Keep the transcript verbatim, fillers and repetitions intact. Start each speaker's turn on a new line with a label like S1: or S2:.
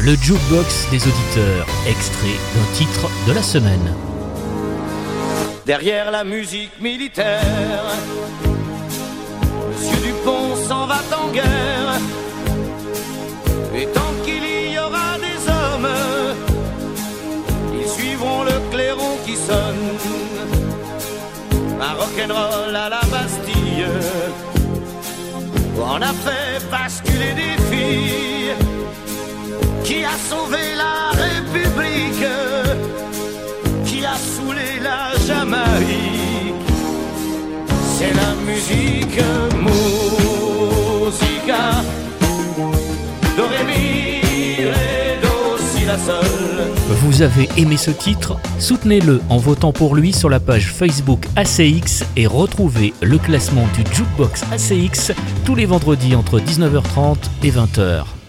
S1: le jukebox des auditeurs, extrait d'un titre de la semaine.
S2: Derrière la musique militaire, Monsieur Dupont s'en va en guerre. Et tant qu'il y aura des hommes, ils suivront le clairon qui sonne. Un rock'n'roll à la Bastille, on a fait basculer des filles, qui a sauvé la République, qui a saoulé la Jamaïque. C'est la musique, musica, do, ré, mi, ré, do, si, la, sol.
S1: Vous avez aimé ce titre? Soutenez-le en votant pour lui sur la page Facebook A C X et retrouvez le classement du Jukebox A C X tous les vendredis entre dix-neuf heures trente et vingt heures.